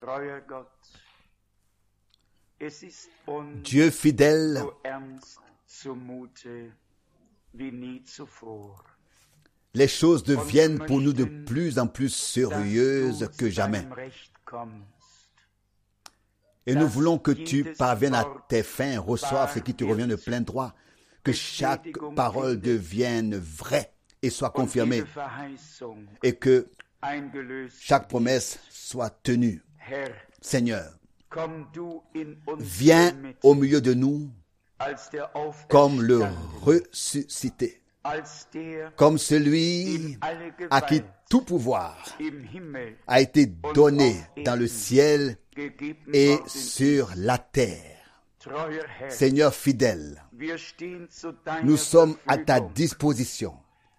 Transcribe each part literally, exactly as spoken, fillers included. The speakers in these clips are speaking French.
Dieu fidèle, les choses deviennent pour nous de plus en plus sérieuses que jamais. Et nous voulons que tu parviennes à tes fins, reçoives ce qui te revient de plein droit, que chaque parole devienne vraie et soit confirmée, et que chaque promesse soit tenue. Seigneur, viens au milieu de nous comme le ressuscité, comme celui à qui tout pouvoir a été donné dans le ciel et sur la terre. Seigneur fidèle, nous sommes à ta disposition.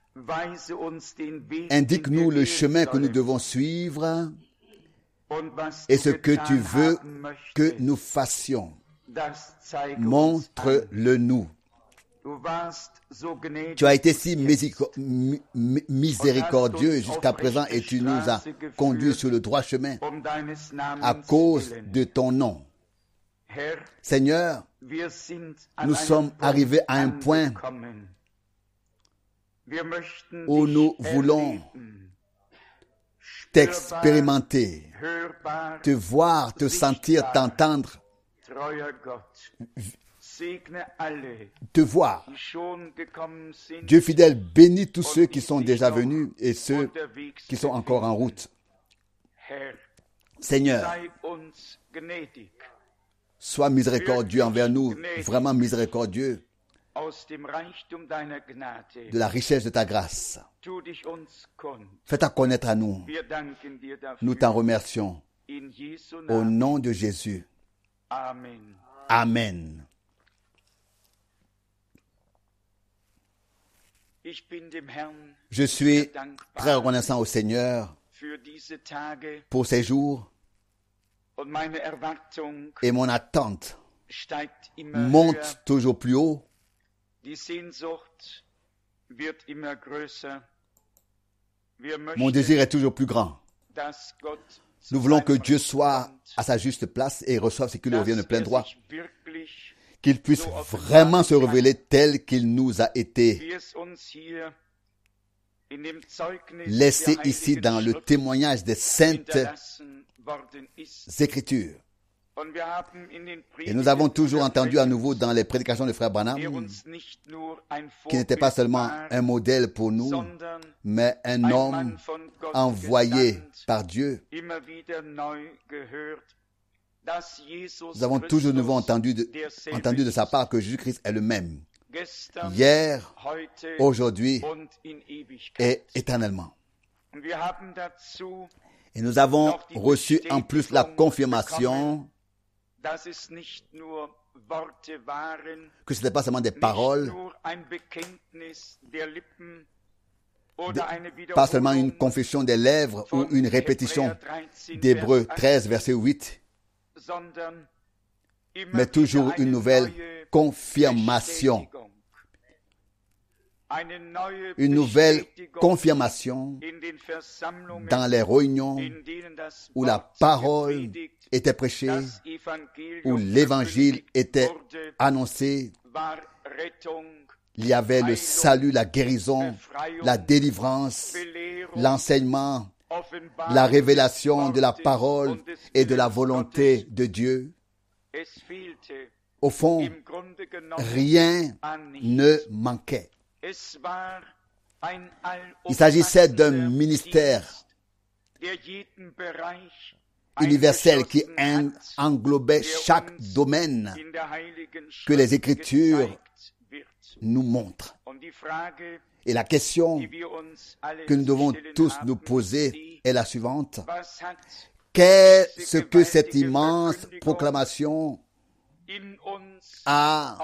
Indique-nous le chemin que nous devons suivre et ce que tu veux que nous fassions. Montre-le-nous. Tu as été si miséricordieux jusqu'à présent et tu nous as conduits sur le droit chemin à cause de ton nom. Seigneur, nous sommes arrivés à un point où nous voulons t'expérimenter, te voir, te sentir, t'entendre, te voir. Dieu fidèle, bénis tous ceux qui sont déjà venus et ceux qui sont encore en route. Seigneur, sois miséricordieux envers nous, vraiment miséricordieux de la richesse de ta grâce. Fais-ta connaître à nous. Nous t'en remercions. Au nom de Jésus. Amen. Je suis très reconnaissant au Seigneur pour ces jours et mon attente monte toujours plus haut. Mon désir est toujours plus grand. Nous voulons que Dieu soit à sa juste place et reçoive ce qui lui revient de plein droit. Qu'il puisse vraiment se révéler tel qu'il nous a été laissé ici dans le témoignage des saintes Écritures. Et nous avons toujours entendu à nouveau dans les prédications de Frère Branham, qui n'était pas seulement un modèle pour nous, mais un homme envoyé par Dieu. Nous avons toujours de nouveau entendu de, entendu de sa part que Jésus-Christ est le même, hier, aujourd'hui et éternellement. Et nous avons reçu en plus la confirmation que ce n'était pas seulement des paroles, de, pas seulement une confession des lèvres ou une répétition d'Hébreux treize, verset huit, mais toujours une nouvelle confirmation. Une nouvelle confirmation dans les réunions où la parole était prêchée, où l'évangile était annoncé. Il y avait le salut, la guérison, la délivrance, l'enseignement, la révélation de la parole et de la volonté de Dieu. Au fond, rien ne manquait. Il s'agissait d'un ministère universel qui englobait chaque domaine que les Écritures nous montrent. Et la question que nous devons tous nous poser est la suivante. Qu'est-ce que cette immense proclamation a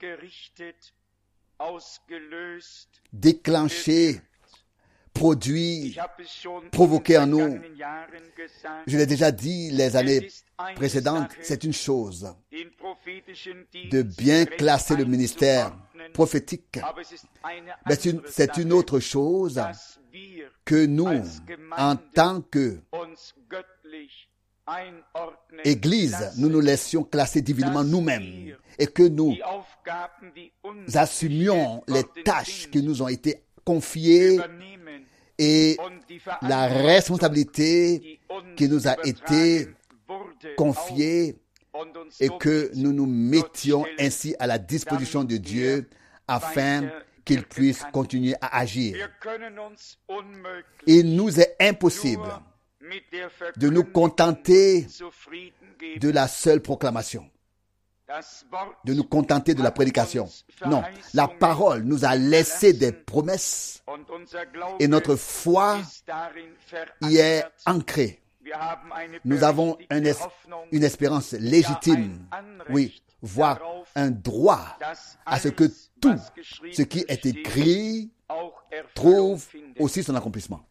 déclenché, produit, provoqué en nous? Je l'ai déjà dit les années précédentes, c'est une chose de bien classer le ministère prophétique, mais c'est une, c'est une autre chose que nous, en tant que Église, nous nous laissions classer divinement nous-mêmes et que nous assumions les tâches qui nous ont été confiées et la responsabilité qui nous a été confiée et que nous nous mettions ainsi à la disposition de Dieu afin qu'il puisse continuer à agir. Il nous est impossible de nous contenter de la seule proclamation, de nous contenter de la prédication. Non, la parole nous a laissé des promesses et notre foi y est ancrée. Nous avons un es- une espérance légitime, oui, voire un droit à ce que tout ce qui est écrit trouve aussi son accomplissement.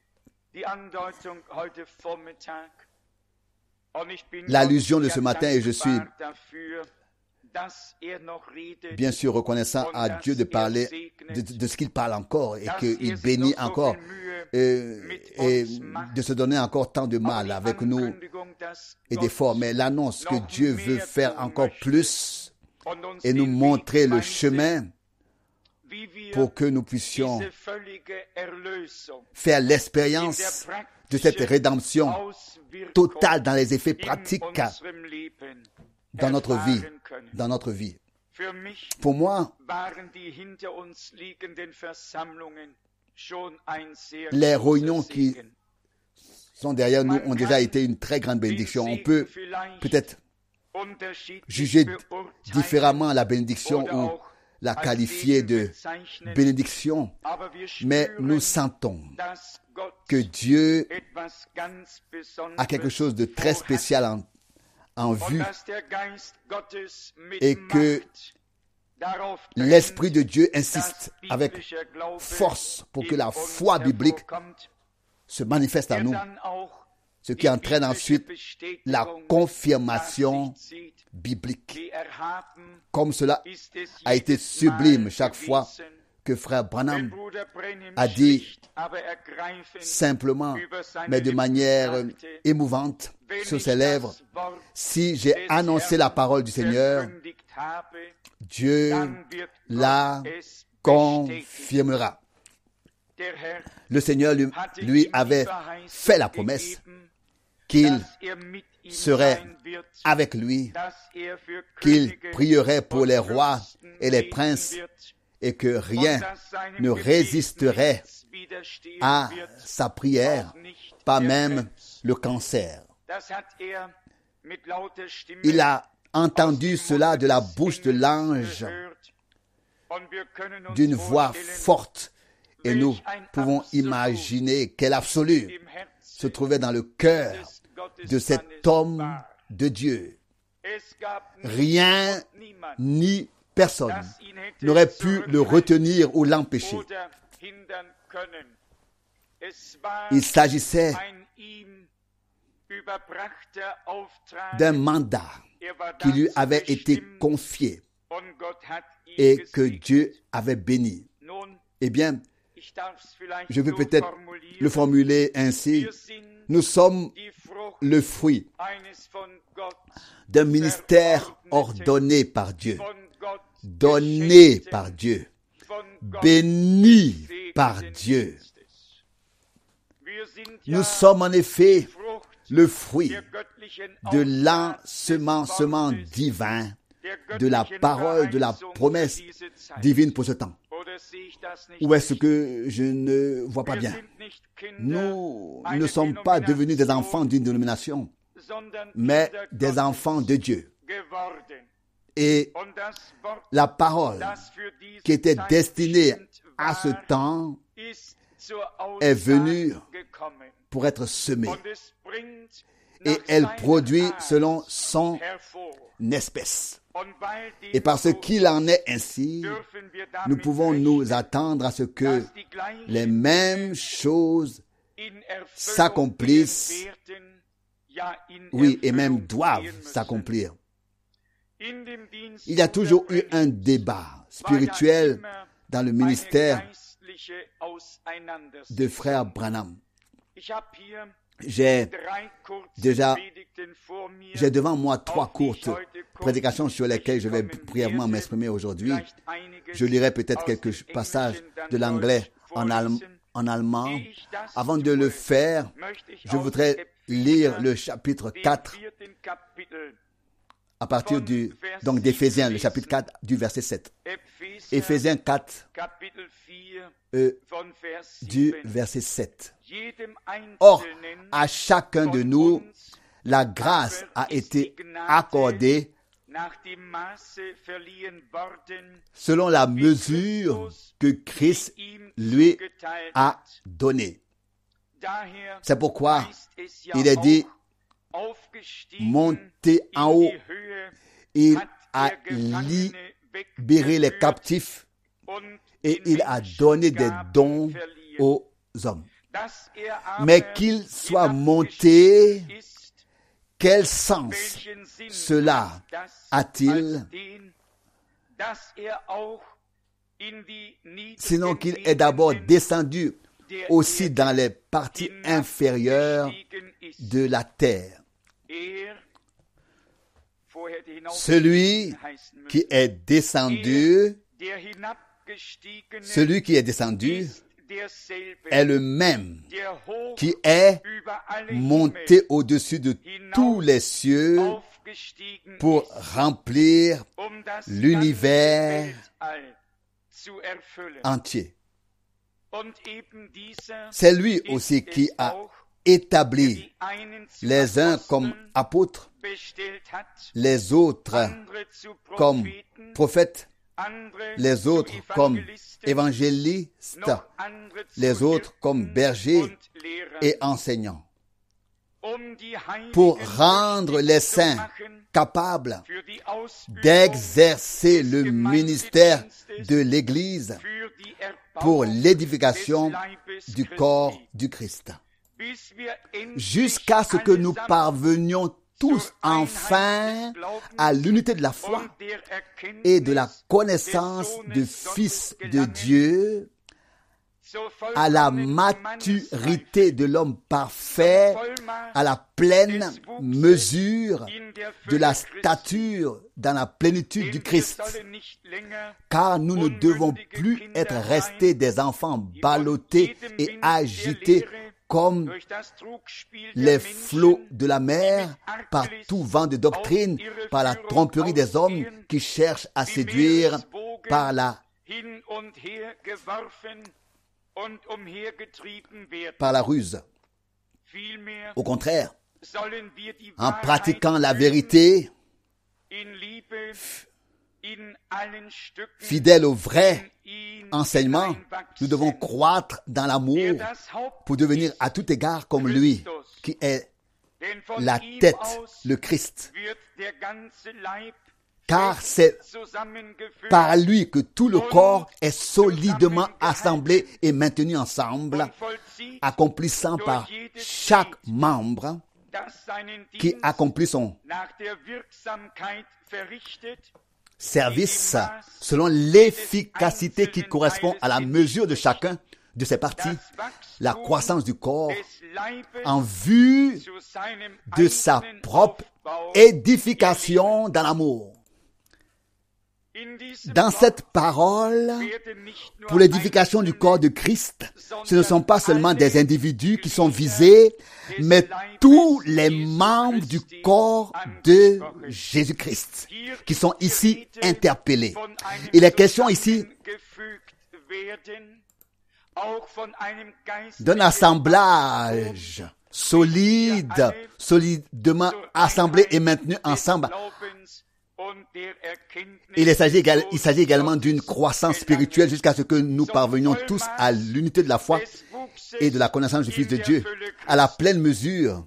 L'allusion de ce matin, et je suis bien sûr reconnaissant à Dieu de parler de, de ce qu'il parle encore et qu'il bénit encore et, et de se donner encore tant de mal avec nous et d'efforts. Mais l'annonce que Dieu veut faire encore plus et nous montrer le chemin pour que nous puissions faire l'expérience de cette rédemption totale dans les effets pratiques dans notre vie, dans notre vie. Pour moi, les réunions qui sont derrière nous ont déjà été une très grande bénédiction. On peut peut-être juger différemment la bénédiction ou la qualifier de bénédiction, mais nous sentons que Dieu a quelque chose de très spécial en, en vue et que l'Esprit de Dieu insiste avec force pour que la foi biblique se manifeste à nous, ce qui entraîne ensuite la confirmation biblique. Comme cela a été sublime chaque fois que frère Branham a dit simplement, mais de manière émouvante sur ses lèvres, si j'ai annoncé la parole du Seigneur, Dieu la confirmera. Le Seigneur lui, lui avait fait la promesse qu'il serait avec lui, qu'il prierait pour les rois et les princes et que rien ne résisterait à sa prière, pas même le cancer. Il a entendu cela de la bouche de l'ange d'une voix forte et nous pouvons imaginer quel absolu se trouvait dans le cœur de cet homme de Dieu. Rien ni personne n'aurait pu le retenir ou l'empêcher. Il s'agissait d'un mandat qui lui avait été confié et que Dieu avait béni. Eh bien, je peux peut-être le formuler ainsi. Nous sommes le fruit d'un ministère ordonné par Dieu, donné par Dieu, béni par Dieu. Nous sommes en effet le fruit de l'ensemencement divin, de la parole, de la promesse divine pour ce temps. Ou est-ce que je ne vois pas bien? Nous ne sommes pas devenus des enfants d'une dénomination, mais des enfants de Dieu. Et la parole qui était destinée à ce temps est venue pour être semée. Et elle produit selon son espèce. Et parce qu'il en est ainsi, nous pouvons nous attendre à ce que les mêmes choses s'accomplissent, oui, et même doivent s'accomplir. Il y a toujours eu un débat spirituel dans le ministère de frère Branham. J'ai déjà, j'ai devant moi trois courtes prédications sur lesquelles je vais brièvement m'exprimer aujourd'hui. Je lirai peut-être quelques passages de l'anglais en, allem, en allemand. Avant de le faire, je voudrais lire le chapitre quatre à partir du, donc d'Éphésiens, le chapitre quatre du verset sept. Éphésiens quatre, euh, du verset sept. Or, à chacun de nous, la grâce a été accordée selon la mesure que Christ lui a donnée. C'est pourquoi il est dit, monter en haut, il a libéré les captifs et il a donné des dons aux hommes. Mais qu'il soit monté, quel sens cela a-t-il? Sinon qu'il est d'abord descendu aussi dans les parties inférieures de la terre. Celui qui est descendu, celui qui est descendu est le même qui est monté au-dessus de tous les cieux pour remplir l'univers entier. C'est lui aussi qui a établi les uns comme apôtres, les autres comme prophètes, les autres comme évangélistes, les autres comme bergers et enseignants, pour rendre les saints capables d'exercer le ministère de l'Église pour l'édification du corps du Christ, jusqu'à ce que nous parvenions tous enfin à l'unité de la foi et de la connaissance du Fils de Dieu, à la maturité de l'homme parfait, à la pleine mesure de la stature dans la plénitude du Christ. Car nous ne devons plus être restés des enfants ballottés et agités comme les flots de la mer, par tout vent de doctrine, par la tromperie des hommes qui cherchent à séduire par la, par la ruse. Au contraire, en pratiquant la vérité, fidèle au vrai enseignement, nous devons croître dans l'amour pour devenir à tout égard comme lui, qui est la tête, le Christ. Car c'est par lui que tout le corps est solidement assemblé et maintenu ensemble, accomplissant par chaque membre qui accomplit son service selon l'efficacité qui correspond à la mesure de chacun de ses parties, la croissance du corps en vue de sa propre édification dans l'amour. Dans cette parole, pour l'édification du corps de Christ, ce ne sont pas seulement des individus qui sont visés, mais tous les membres du corps de Jésus-Christ qui sont ici interpellés. Il est question ici d'un assemblage solide, solidement assemblé et maintenu ensemble. Il s'agit, il s'agit également d'une croissance spirituelle jusqu'à ce que nous parvenions tous à l'unité de la foi et de la connaissance du Fils de Dieu, à la pleine mesure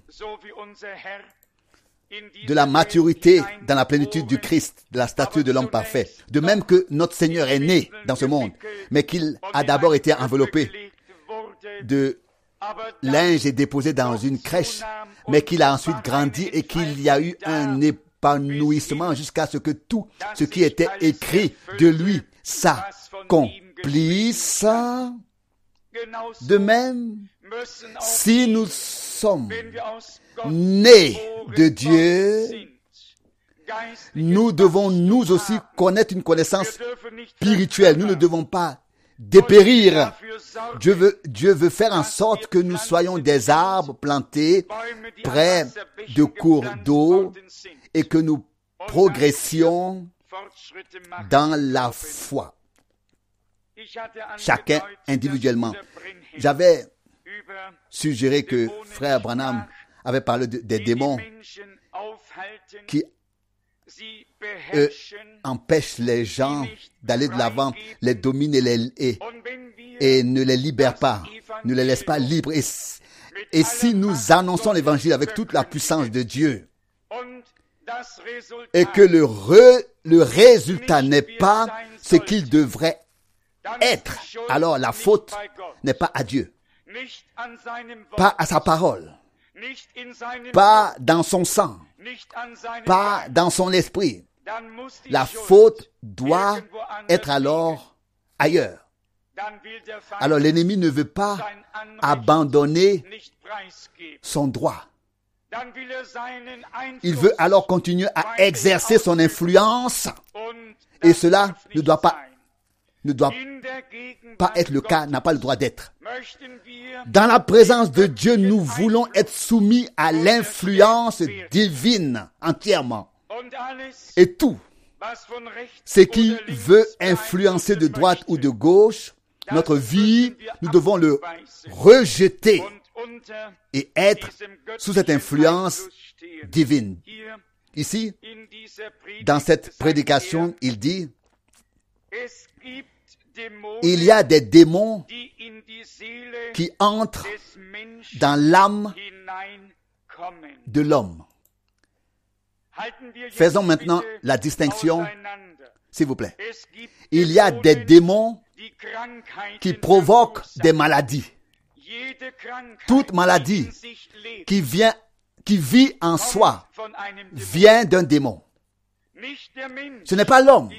de la maturité dans la plénitude du Christ, de la stature de l'homme parfait. De même que notre Seigneur est né dans ce monde, mais qu'il a d'abord été enveloppé de linge et déposé dans une crèche, mais qu'il a ensuite grandi et qu'il y a eu un épanouissement jusqu'à ce que tout ce qui était écrit de lui s'accomplisse. De même, Si nous sommes nés de Dieu, nous devons nous aussi connaître une connaissance spirituelle. Nous ne devons pas dépérir. Dieu veut, Dieu veut faire en sorte que nous soyons des arbres plantés près de cours d'eau et que nous progressions dans la foi. Chacun individuellement. J'avais suggéré que frère Branham avait parlé de, des démons qui euh, empêchent les gens d'aller de l'avant, les dominent et, les, et, et ne les libèrent pas, ne les laissent pas libres. Et, et si nous annonçons l'évangile avec toute la puissance de Dieu et que le, re, le résultat n'est pas ce qu'il devrait être, alors la faute n'est pas à Dieu, pas à sa parole, pas dans son sang, pas dans son esprit. La faute doit être alors ailleurs. Alors l'ennemi ne veut pas abandonner son droit. Il veut alors continuer à exercer son influence et cela ne doit pas ne doit pas être le cas, n'a pas le droit d'être. Dans la présence de Dieu, nous voulons être soumis à l'influence divine entièrement. Et tout ce qui veut influencer de droite ou de gauche notre vie, nous devons le rejeter et être sous cette influence divine. Ici, dans cette prédication, il dit, il y a des démons qui entrent dans l'âme de l'homme. Faisons maintenant la distinction, s'il vous plaît. Il y a des démons qui provoquent des maladies. Toute maladie qui vient, qui vit en soi, vient d'un démon. Ce n'est pas l'homme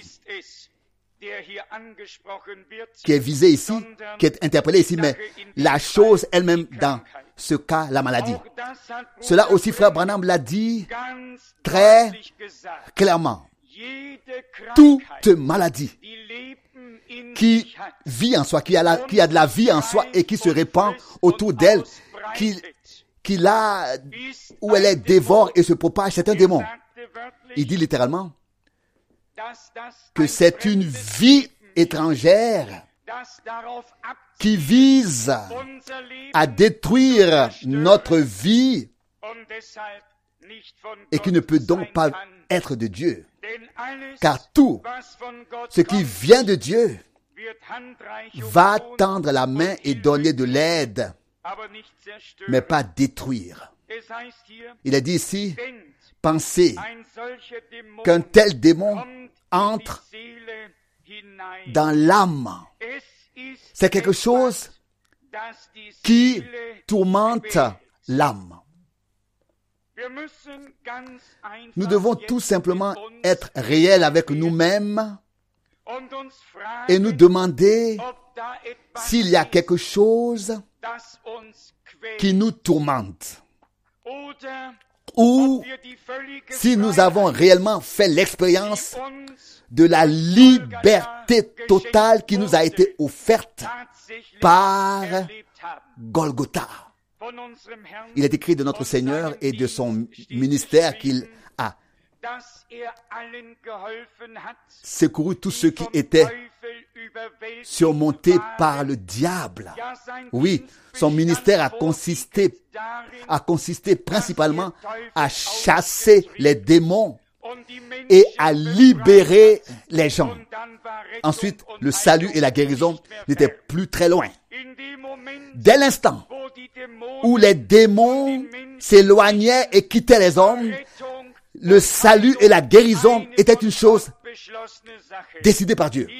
qui est visé ici, qui est interpellé ici, mais la chose elle-même dans ce cas, la maladie. Cela aussi, frère Branham l'a dit très clairement. Toute maladie qui vit en soi, qui a, la, qui a de la vie en soi et qui se répand autour d'elle, qui, qui l'a, où elle est dévore et se propage, c'est un démon. Il dit littéralement que c'est une vie étrangère qui vise à détruire notre vie et qui ne peut donc pas être de Dieu. Car tout ce qui vient de Dieu va tendre la main et donner de l'aide, mais pas détruire. Il est dit ici, pensez qu'un tel démon entre dans l'âme. C'est quelque chose qui tourmente l'âme. Nous devons tout simplement être réels avec nous-mêmes et nous demander s'il y a quelque chose qui nous tourmente ou si nous avons réellement fait l'expérience de la liberté totale qui nous a été offerte par Golgotha. Il est écrit de notre Seigneur et de son ministère qu'il a secouru tous ceux qui étaient surmontés par le diable. Oui, son ministère a consisté, a consisté principalement à chasser les démons et à libérer les gens. Ensuite, le salut et la guérison n'étaient plus très loin. Dès l'instant où les démons s'éloignaient et quittaient les hommes, le salut et la guérison étaient une chose décidée par Dieu.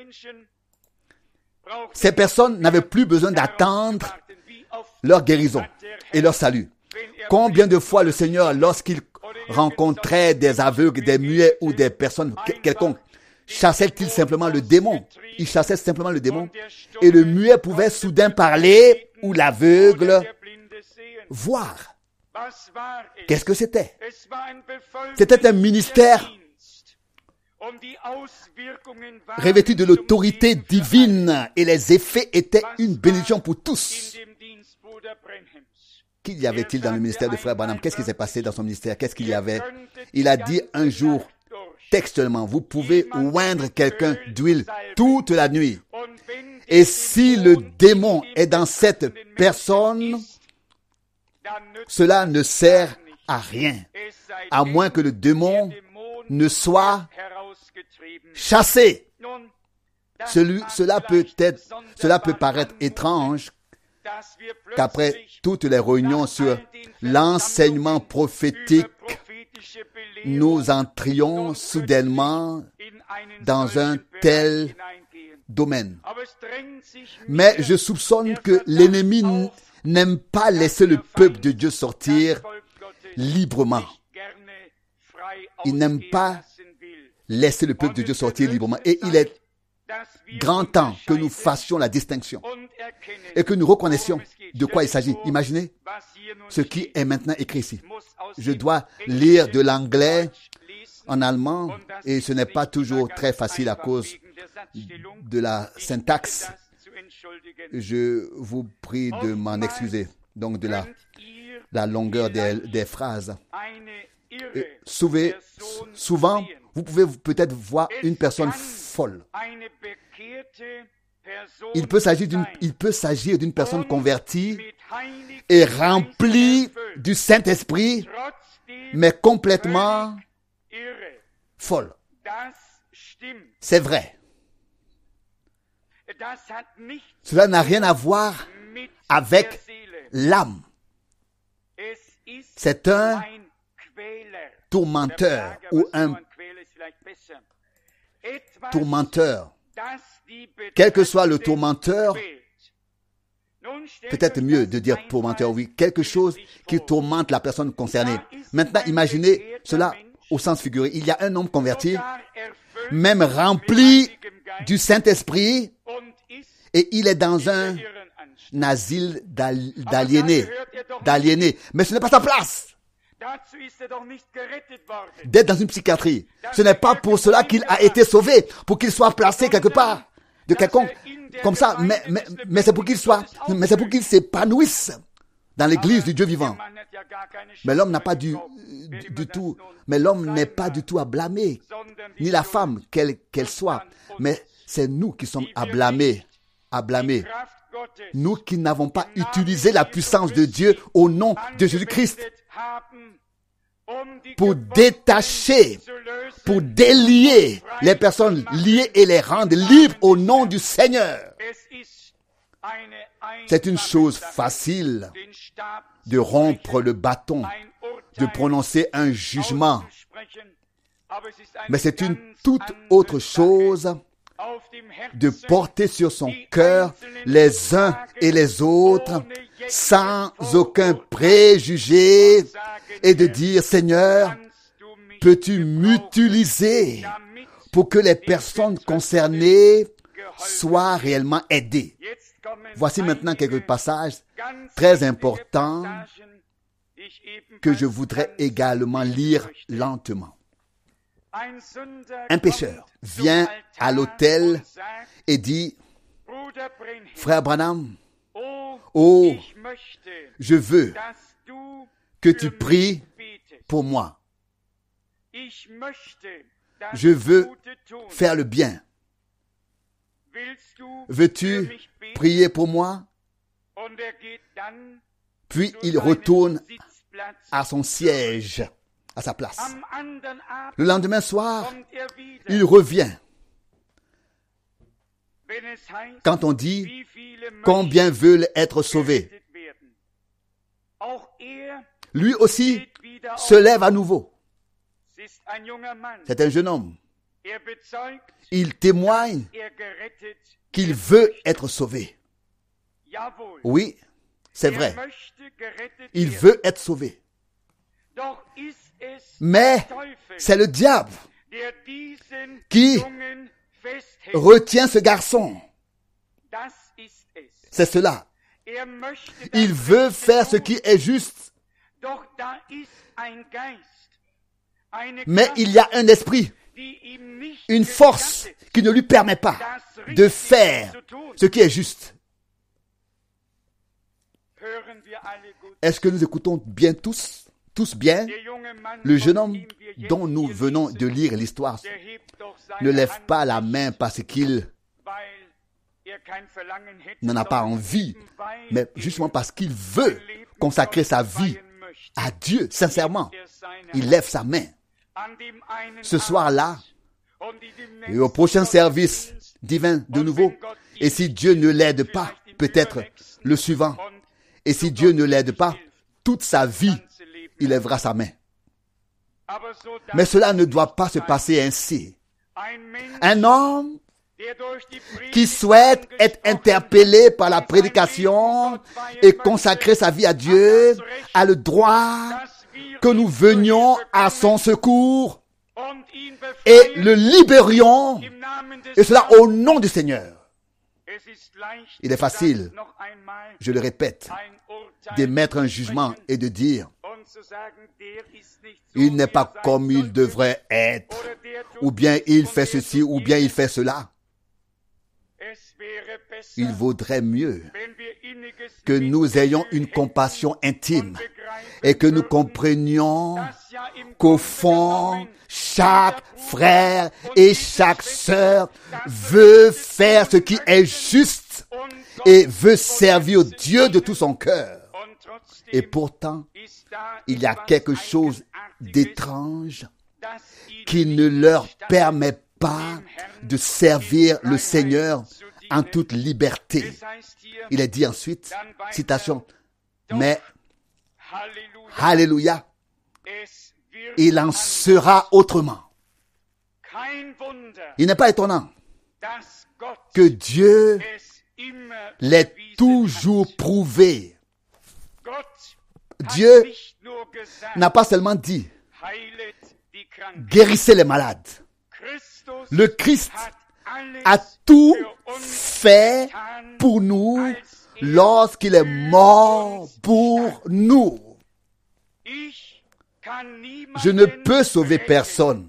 Ces personnes n'avaient plus besoin d'attendre leur guérison et leur salut. Combien de fois le Seigneur, lorsqu'il rencontrait des aveugles, des muets ou des personnes quelconques, chassait-il simplement le démon? Il chassait simplement le démon et le muet pouvait soudain parler ou l'aveugle voir. Qu'est-ce que c'était? C'était un ministère revêtu de l'autorité divine et les effets étaient une bénédiction pour tous. Qu'y avait-il dans le ministère de Frère Branham? Qu'est-ce qui s'est passé dans son ministère? Qu'est-ce qu'il y avait? Il a dit un jour, textuellement, vous pouvez oindre quelqu'un d'huile toute la nuit. Et si le démon est dans cette personne, cela ne sert à rien, à moins que le démon ne soit chassé. Celui, cela peut être, cela peut paraître étrange qu'après toutes les réunions sur l'enseignement prophétique, nous entrions soudainement dans un tel domaine. Mais je soupçonne que l'ennemi n'aime pas laisser le peuple de Dieu sortir librement. Il n'aime pas laisser le peuple de Dieu sortir librement. Et il est grand temps que nous fassions la distinction et que nous reconnaissions de quoi il s'agit. Imaginez ce qui est maintenant écrit ici. Je dois lire de l'anglais en allemand et ce n'est pas toujours très facile à cause de la syntaxe. Je vous prie de m'en excuser. Donc de la, la longueur des, des phrases. Et souvent, souvent, vous pouvez peut-être voir une personne folle. Il peut s'agir d'une, il peut s'agir d'une personne convertie et remplie du Saint-Esprit, mais complètement folle. C'est vrai. Cela n'a rien à voir avec l'âme. C'est un tourmenteur ou un tourmenteur. Quel que soit le tourmenteur, peut-être mieux de dire tourmenteur, oui, quelque chose qui tourmente la personne concernée. Maintenant, imaginez cela au sens figuré. Il y a un homme converti, même rempli du Saint-Esprit, et il est dans un asile d'aliénés, d'aliénés. Mais ce n'est pas sa place d'être dans une psychiatrie. Ce n'est pas pour cela qu'il a été sauvé, pour qu'il soit placé quelque part de quelconque comme ça, mais, mais, mais c'est pour qu'il soit, mais c'est pour qu'il s'épanouisse dans l'église du Dieu vivant. Mais l'homme n'a pas du, du, du tout, mais l'homme n'est pas du tout à blâmer, ni la femme, quelle qu'elle soit, mais c'est nous qui sommes à blâmer, à blâmer. Nous qui n'avons pas utilisé la puissance de Dieu au nom de Jésus-Christ pour détacher, pour délier les personnes liées et les rendre libres au nom du Seigneur. C'est une chose facile de rompre le bâton, de prononcer un jugement, mais c'est une toute autre chose de porter sur son cœur les uns et les autres sans aucun préjugé et de dire, Seigneur, peux-tu m'utiliser pour que les personnes concernées soient réellement aidées? Voici maintenant quelques passages très importants que je voudrais également lire lentement. Un pécheur vient à l'autel et dit, Frère Branham, oh, je veux que tu pries pour moi. Je veux faire le bien. Veux-tu prier pour moi? Puis il retourne à son siège, à sa place. Le lendemain soir, il revient. Quand on dit combien veulent être sauvés, lui aussi se lève à nouveau. C'est un jeune homme. Il témoigne qu'il veut être sauvé. Oui, c'est vrai. Il veut être sauvé. Mais c'est le diable qui retient ce garçon. C'est cela. Il veut faire ce qui est juste. Mais il y a un esprit, une force qui ne lui permet pas de faire ce qui est juste. Est-ce que nous écoutons bien tous, tous bien? Le jeune homme dont nous venons de lire l'histoire ne lève pas la main parce qu'il n'en a pas envie, mais justement parce qu'il veut consacrer sa vie à Dieu, sincèrement. Il lève sa main. Ce soir-là, et au prochain service divin de nouveau, et si Dieu ne l'aide pas, peut-être le suivant, et si Dieu ne l'aide pas, toute sa vie, il lèvera sa main. Mais cela ne doit pas se passer ainsi. Un homme qui souhaite être interpellé par la prédication et consacrer sa vie à Dieu a le droit que nous venions à son secours et le libérions, et cela au nom du Seigneur. Il est facile, je le répète, d'émettre un jugement et de dire il n'est pas comme il devrait être, ou bien il fait ceci, ou bien il fait cela. Il vaudrait mieux que nous ayons une compassion intime et que nous comprenions qu'au fond, chaque frère et chaque sœur veut faire ce qui est juste et veut servir Dieu de tout son cœur. Et pourtant, il y a quelque chose d'étrange qui ne leur permet pas de servir le Seigneur en toute liberté. Il est dit ensuite, citation, mais, alléluia, il en sera autrement. Il n'est pas étonnant que Dieu l'ait toujours prouvé. Dieu n'a pas seulement dit, guérissez les malades. Le Christ a tout fait pour nous lorsqu'il est mort pour nous. Je ne peux sauver personne.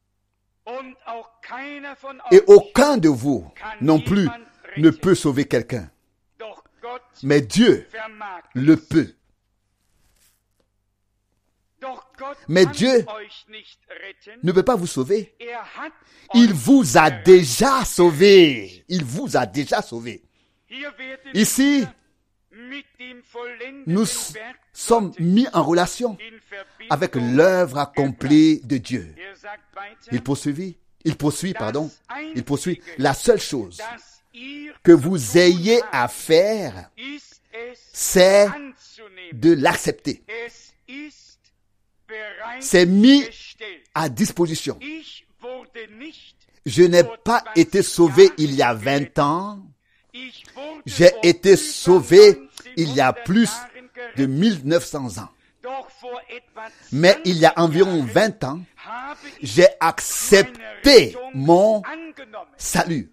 Et aucun de vous non plus ne peut sauver quelqu'un. Mais Dieu le peut. Mais Dieu ne peut pas vous sauver. Il vous a déjà sauvé. Il vous a déjà sauvé. Ici, nous sommes mis en relation avec l'œuvre accomplie de Dieu. Il poursuit, il poursuit, pardon, il poursuit. La seule chose que vous ayez à faire, c'est de l'accepter. C'est mis à disposition. Je n'ai pas été sauvé il y a vingt ans. J'ai été sauvé il y a plus de mille neuf cents ans. Mais il y a environ vingt ans, j'ai accepté mon salut.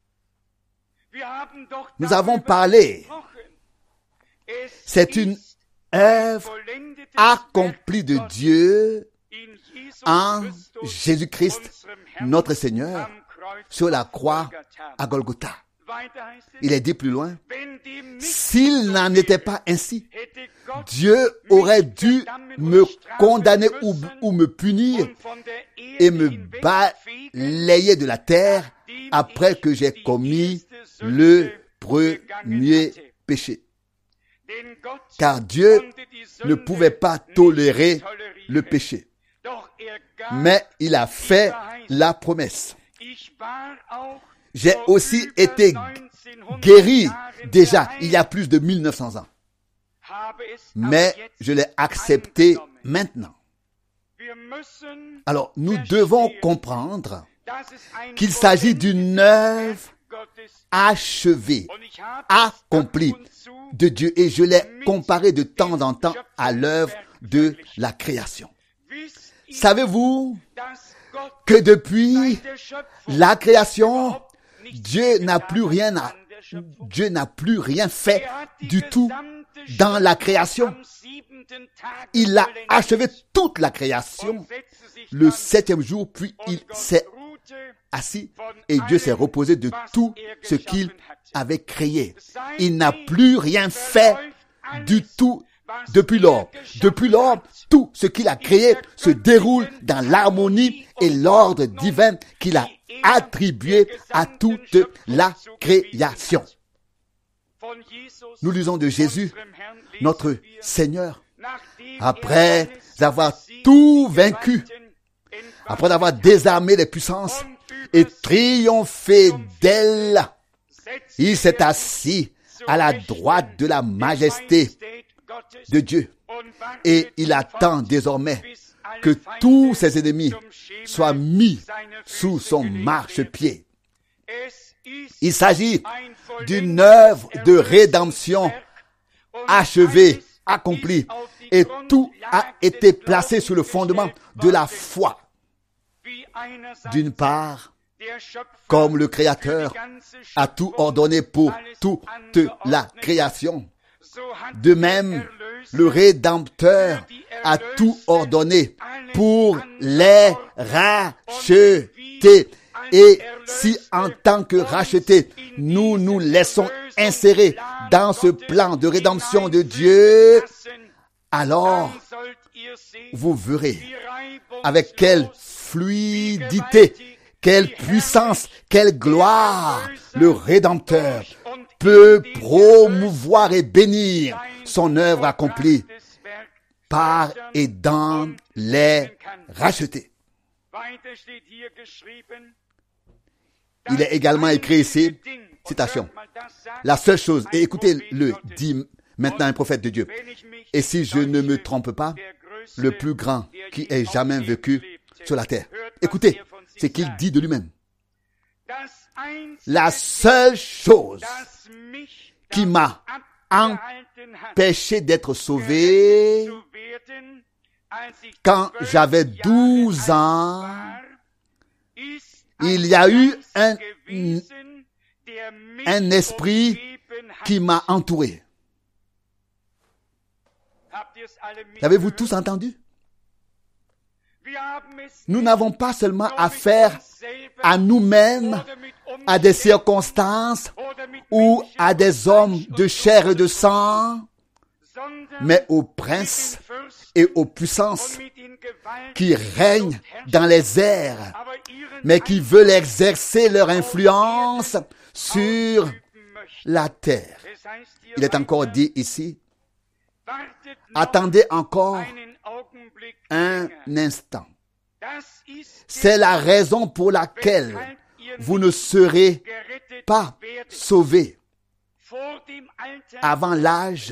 Nous avons parlé. C'est une œuvre accomplie de Dieu en Jésus-Christ, notre Seigneur, sur la croix à Golgotha. Il est dit plus loin, s'il n'en était pas ainsi, Dieu aurait dû me condamner ou, ou me punir et me balayer de la terre après que j'ai commis le premier péché. Car Dieu ne pouvait pas tolérer le péché. Mais il a fait la promesse. J'ai aussi été guéri déjà il y a plus de mille neuf cents ans. Mais je l'ai accepté maintenant. Alors, nous devons comprendre qu'il s'agit d'une œuvre achevée, accomplie de Dieu. Et je l'ai comparé de temps en temps à l'œuvre de la création. Savez-vous que depuis la création, Dieu n'a plus rien à Dieu n'a plus rien fait du tout dans la création. Il a achevé toute la création le septième jour, puis il s'est assis et Dieu s'est reposé de tout ce qu'il avait créé. Il n'a plus rien fait du tout depuis lors. Depuis lors, tout ce qu'il a créé se déroule dans l'harmonie et l'ordre divin qu'il a attribué à toute la création. Nous lisons de Jésus, notre Seigneur, après avoir tout vaincu, après avoir désarmé les puissances et triomphé d'elles, il s'est assis à la droite de la majesté de Dieu. Et il attend désormais que tous ses ennemis soient mis sous son marchepied. Il s'agit d'une œuvre de rédemption achevée, accomplie, et tout a été placé sur le fondement de la foi. D'une part, comme le Créateur a tout ordonné pour toute la création, de même, le Rédempteur a tout ordonné pour les racheter. Et si en tant que rachetés, nous nous laissons insérer dans ce plan de rédemption de Dieu, alors vous verrez avec quelle fluidité, quelle puissance, quelle gloire le Rédempteur peut promouvoir et bénir son œuvre accomplie par et dans les rachetés. Il est également écrit ici, citation, la seule chose, et écoutez-le, dit maintenant un prophète de Dieu, et si je ne me trompe pas, le plus grand qui ait jamais vécu sur la terre. Écoutez, c'est qu'il dit de lui-même. La seule chose qui m'a empêché d'être sauvé quand j'avais douze ans, il y a eu un, un esprit qui m'a entouré. Avez-vous tous entendu? Nous n'avons pas seulement affaire à nous-mêmes, à des circonstances ou à des hommes de chair et de sang, mais aux princes et aux puissances qui règnent dans les airs, mais qui veulent exercer leur influence sur la terre. Il est encore dit ici, attendez encore un instant. C'est la raison pour laquelle vous ne serez pas sauvés avant l'âge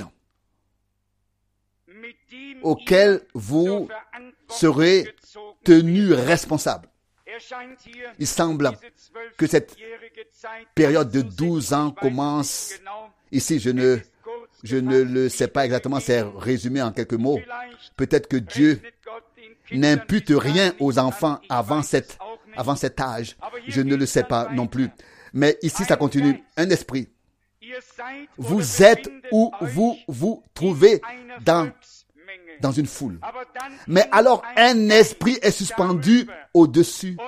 auquel vous serez tenus responsables. Il semble que cette période de douze ans commence, ici je ne, je ne le sais pas exactement, c'est résumé en quelques mots. Peut-être que Dieu n'impute rien aux enfants avant, cette, avant cet âge. Je ne le sais pas non plus. Mais ici ça continue. Un esprit. Vous êtes où vous vous trouvez dans, dans une foule. Mais alors un esprit est suspendu au-dessus.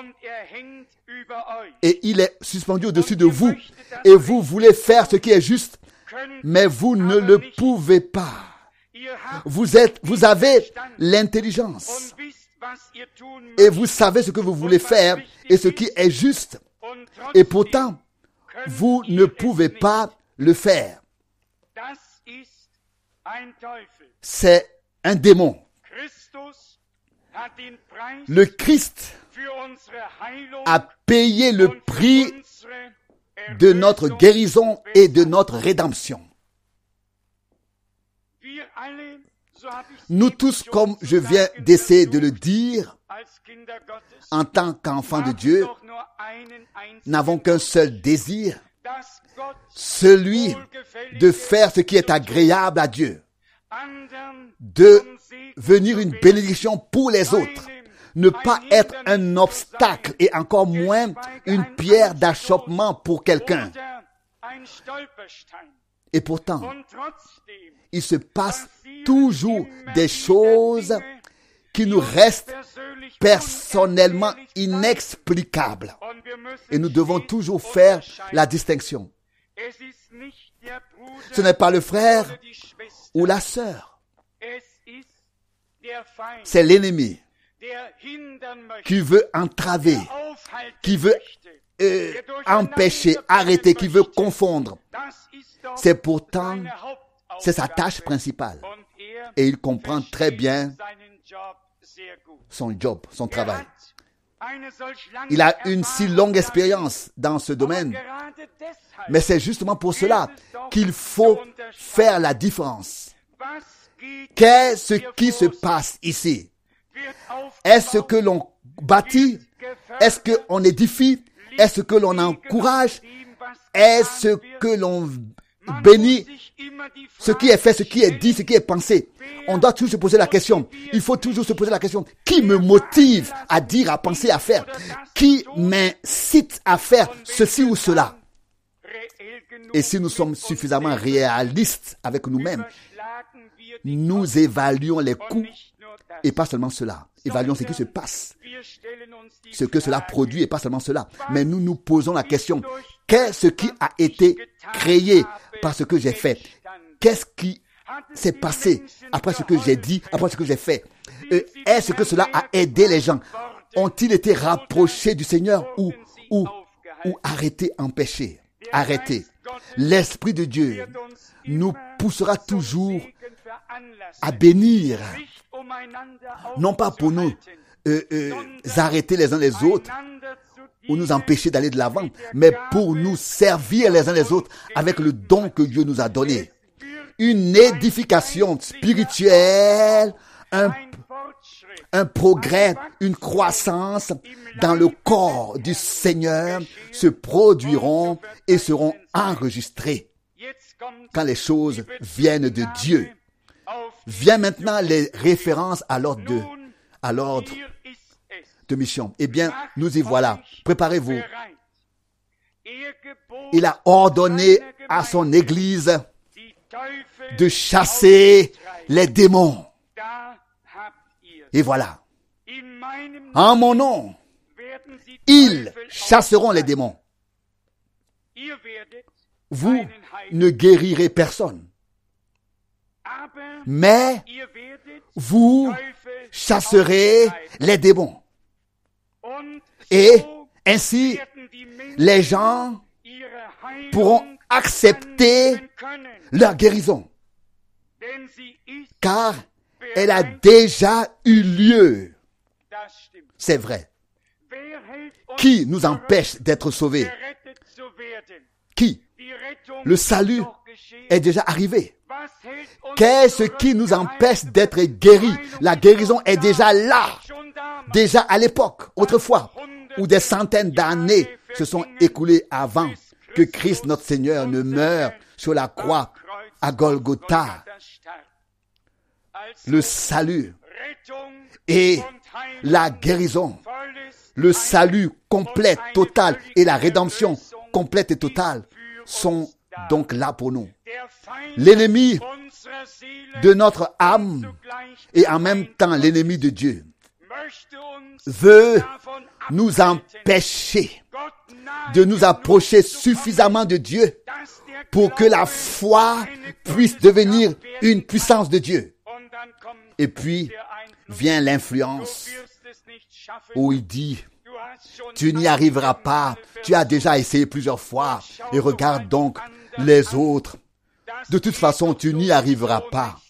Et il est suspendu au-dessus de vous. Et vous voulez faire ce qui est juste. Mais vous ne le pouvez pas. Vous êtes, vous avez l'intelligence. Et vous savez ce que vous voulez faire et ce qui est juste. Et pourtant, vous ne pouvez pas le faire. C'est un démon. Le Christ a payé le prix de notre guérison et de notre rédemption. Nous tous, comme je viens d'essayer de le dire, en tant qu'enfants de Dieu, n'avons qu'un seul désir, celui de faire ce qui est agréable à Dieu, de venir une bénédiction pour les autres, ne pas être un obstacle et encore moins une pierre d'achoppement pour quelqu'un Et pourtant, il se passe toujours des choses qui nous restent personnellement inexplicables. Et nous devons toujours faire la distinction. Ce n'est pas le frère ou la sœur. C'est l'ennemi qui veut entraver, qui veut euh, empêcher, arrêter, qui veut confondre. C'est pourtant, c'est sa tâche principale. Et il comprend très bien son job, son travail. Il a une si longue expérience dans ce domaine. Mais c'est justement pour cela qu'il faut faire la différence. Qu'est-ce qui se passe ici? Est-ce que l'on bâtit? Est-ce qu'on édifie? Est-ce que l'on encourage? Est-ce que l'on bénit? Ce qui est fait, ce qui est dit, ce qui est pensé. On doit toujours se poser la question. Il faut toujours se poser la question. Qui me motive à dire, à penser, à faire? Qui m'incite à faire ceci ou cela? Et si nous sommes suffisamment réalistes avec nous-mêmes, nous évaluons les coûts et pas seulement cela. Évaluons ce qui se passe, ce que cela produit et pas seulement cela. Mais nous nous posons la question, qu'est-ce qui a été créé par ce que j'ai fait? Qu'est-ce qui s'est passé après ce que j'ai dit, après ce que j'ai fait? Euh, est-ce que cela a aidé les gens? Ont-ils été rapprochés du Seigneur ou, ou, ou arrêtés, empêchés? Arrêtés. L'Esprit de Dieu nous poussera toujours à bénir, non pas pour nous euh, euh, arrêter les uns les autres ou nous empêcher d'aller de l'avant, mais pour nous servir les uns les autres avec le don que Dieu nous a donné. Une édification spirituelle, un, un progrès, une croissance dans le corps du Seigneur se produiront et seront enregistrés quand les choses viennent de Dieu. Vient maintenant les références à l'ordre de, à l'ordre de mission. Eh bien, nous y voilà. Préparez-vous. Il a ordonné à son Église de chasser les démons. Et voilà. En mon nom, ils chasseront les démons. Vous ne guérirez personne. Mais vous chasserez les démons. Et ainsi, les gens pourront accepter leur guérison. Car elle a déjà eu lieu. C'est vrai. Qui nous empêche d'être sauvés? Qui? Le salut est déjà arrivé. Qu'est-ce qui nous empêche d'être guéris? La guérison est déjà là, déjà à l'époque, autrefois, où des centaines d'années se sont écoulées avant que Christ notre Seigneur ne meure sur la croix à Golgotha. Le salut et la guérison, le salut complet, total et la rédemption complète et totale sont donc là pour nous. L'ennemi de notre âme et en même temps l'ennemi de Dieu veut nous empêcher de nous approcher suffisamment de Dieu pour que la foi puisse devenir une puissance de Dieu. Et puis vient l'influence où il dit: tu n'y arriveras pas, tu as déjà essayé plusieurs fois et regarde donc les autres. De toute façon, tu n'y arriveras pas.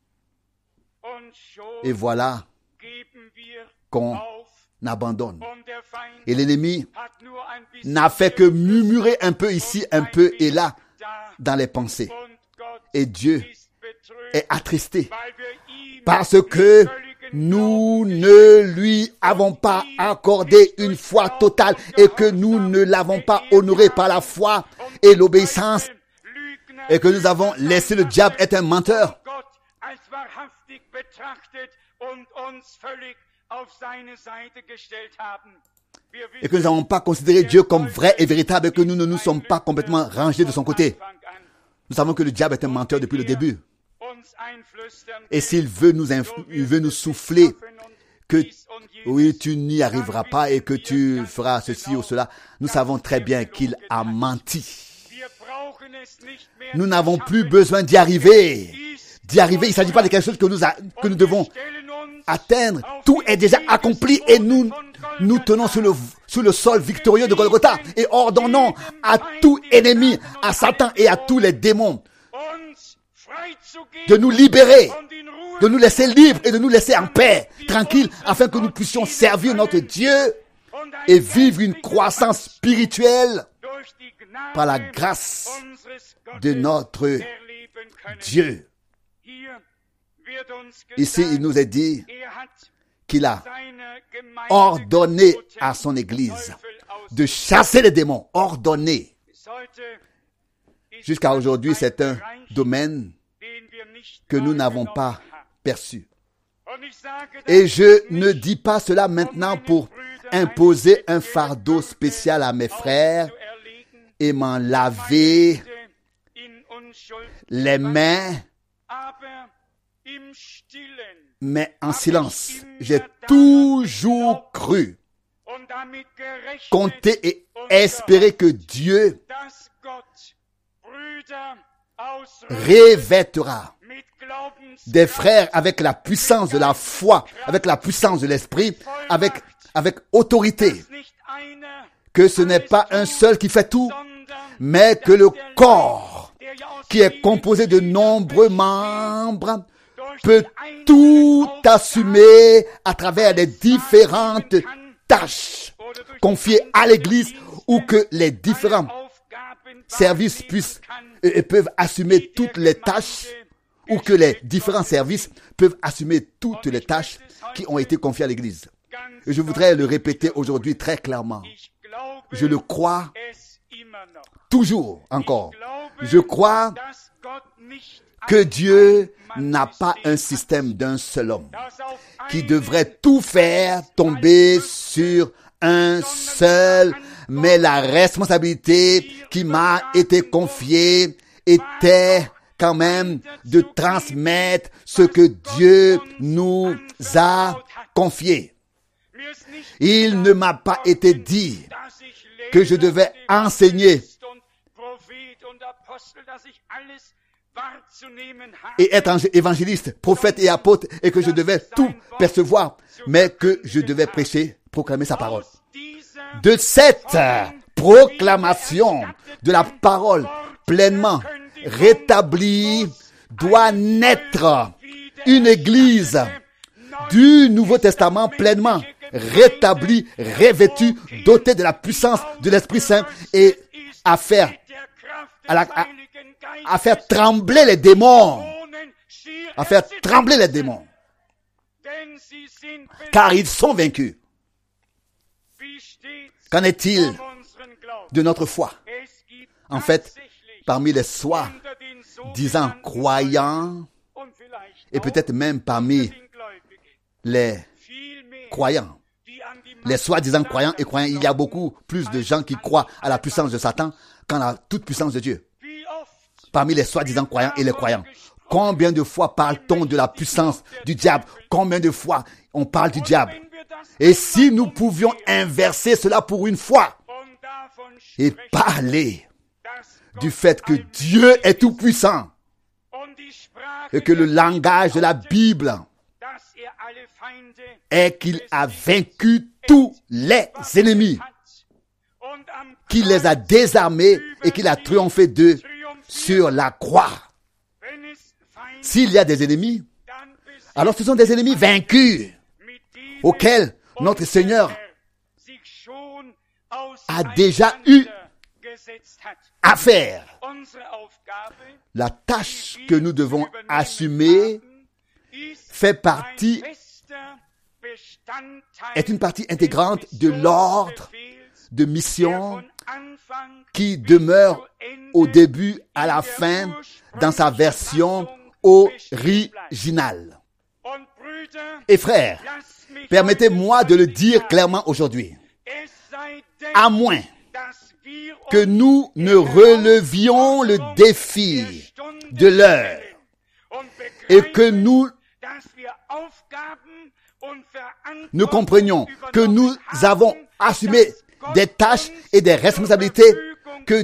Et voilà qu'on abandonne. Et l'ennemi n'a fait que murmurer un peu ici, un peu et là dans les pensées. Et Dieu est attristé parce que nous ne lui avons pas accordé une foi totale et que nous ne l'avons pas honoré par la foi et l'obéissance et que nous avons laissé le diable être un menteur. et que nous n'avons pas considéré Dieu comme vrai et véritable et que nous ne nous sommes pas complètement rangés de son côté. Nous savons que le diable est un menteur depuis le début. Et s'il veut nous, inf- il veut nous souffler que oui, tu n'y arriveras pas et que tu feras ceci ou cela, nous savons très bien qu'il a menti. Nous n'avons plus besoin d'y arriver. D'y arriver, il ne s'agit pas de quelque chose que nous, a, que nous devons atteindre. Tout est déjà accompli et nous nous tenons sur le, sur le sol victorieux de Golgotha et ordonnons à tout ennemi, à Satan et à tous les démons de nous libérer, de nous laisser libres et de nous laisser en paix, tranquilles, afin que nous puissions servir notre Dieu et vivre une croissance spirituelle par la grâce de notre Dieu. Ici, il nous est dit qu'il a ordonné à son Église de chasser les démons, ordonné. Jusqu'à aujourd'hui, c'est un domaine que nous n'avons pas perçu. Et je ne dis pas cela maintenant pour imposer un fardeau spécial à mes frères et m'en laver les mains, mais en silence. J'ai toujours cru, compter et espérer que Dieu revêtera des frères avec la puissance de la foi, avec la puissance de l'esprit, avec, avec autorité. Que ce n'est pas un seul qui fait tout, mais que le corps, qui est composé de nombreux membres, peut tout assumer à travers les différentes tâches confiées à l'Église ou que les différents services puissent et peuvent assumer toutes les tâches ou que les différents services peuvent assumer toutes les tâches qui ont été confiées à l'Église. Et je voudrais le répéter aujourd'hui très clairement. Je le crois toujours encore. Je crois que Dieu n'a pas un système d'un seul homme qui devrait tout faire tomber sur un seul, mais la responsabilité qui m'a été confiée était quand même de transmettre ce que Dieu nous a confié. Il ne m'a pas été dit que je devais enseigner et être évangéliste, prophète et apôtre, et que je devais tout percevoir, mais que je devais prêcher, proclamer sa parole. De cette proclamation de la parole pleinement rétablie doit naître une église du Nouveau Testament pleinement rétablie, revêtue, dotée de la puissance de l'Esprit Saint et à faire, à, la, à, à faire trembler les démons, à faire trembler les démons, car ils sont vaincus. Qu'en est-il de notre foi? En fait, parmi les soi-disant croyants, et peut-être même parmi les croyants, les soi-disant croyants et croyants, il y a beaucoup plus de gens qui croient à la puissance de Satan qu'à la toute puissance de Dieu. Parmi les soi-disant croyants et les croyants, combien de fois parle-t-on de la puissance du diable? Combien de fois on parle du diable? Et si nous pouvions inverser cela pour une fois et parler du fait que Dieu est tout puissant et que le langage de la Bible est qu'il a vaincu tous les ennemis, qu'il les a désarmés et qu'il a triomphé d'eux sur la croix. S'il y a des ennemis, alors ce sont des ennemis vaincus auxquels notre Seigneur a déjà eu affaire. La tâche que nous devons assumer fait partie, est une partie intégrante de l'ordre de mission qui demeure au début, à la fin, dans sa version originale. Et frères, permettez-moi de le dire clairement aujourd'hui. à moins que nous ne relevions le défi de l'heure et que nous ne comprenions que nous avons assumé des tâches et des responsabilités que,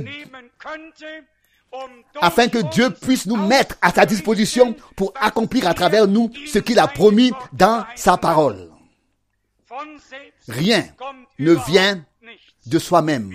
afin que Dieu puisse nous mettre à sa disposition pour accomplir à travers nous ce qu'il a promis dans sa parole. Rien ne vient de soi-même.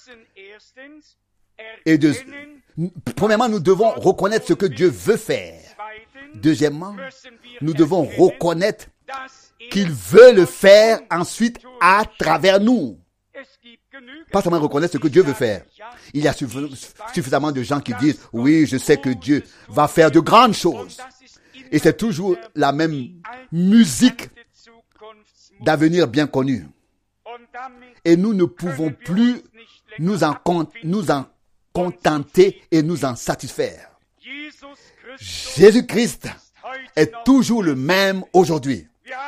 Et de, premièrement, nous devons reconnaître ce que Dieu veut faire. Deuxièmement, nous devons reconnaître qu'il veut le faire ensuite à travers nous. Pas seulement reconnaître ce que Dieu veut faire. Il y a suffisamment de gens qui disent, oui, je sais que Dieu va faire de grandes choses. Et c'est toujours la même musique d'avenir bien connu. Et nous ne pouvons plus nous en, nous en contenter et nous en satisfaire. Jésus-Christ est toujours le même aujourd'hui.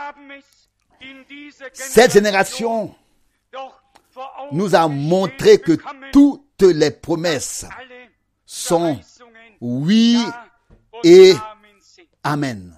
Cette génération nous a montré que toutes les promesses sont oui et amen.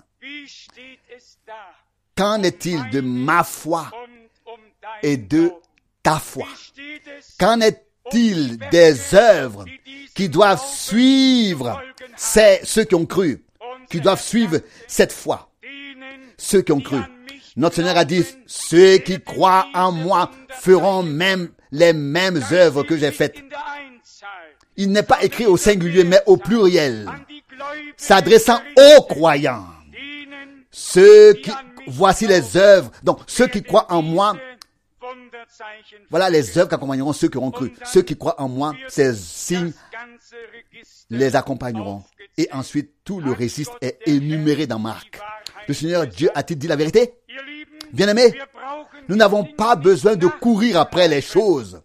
Qu'en est-il de ma foi et de ta foi? Qu'en est-il des œuvres qui doivent suivre ces, ceux qui ont cru, qui doivent suivre cette foi? Ceux qui ont cru. Notre Seigneur a dit, ceux qui croient en moi feront même les mêmes œuvres que j'ai faites. Il n'est pas écrit au singulier, mais au pluriel, s'adressant aux croyants. Ceux qui, voici les œuvres, donc ceux qui croient en moi, voilà les œuvres qui accompagneront ceux qui auront cru. Ceux qui croient en moi, ces signes les accompagneront. Et ensuite, tout le récit est énuméré dans Marc. Le Seigneur Dieu a-t-il dit la vérité? Bien-aimés, nous n'avons pas besoin de courir après les choses.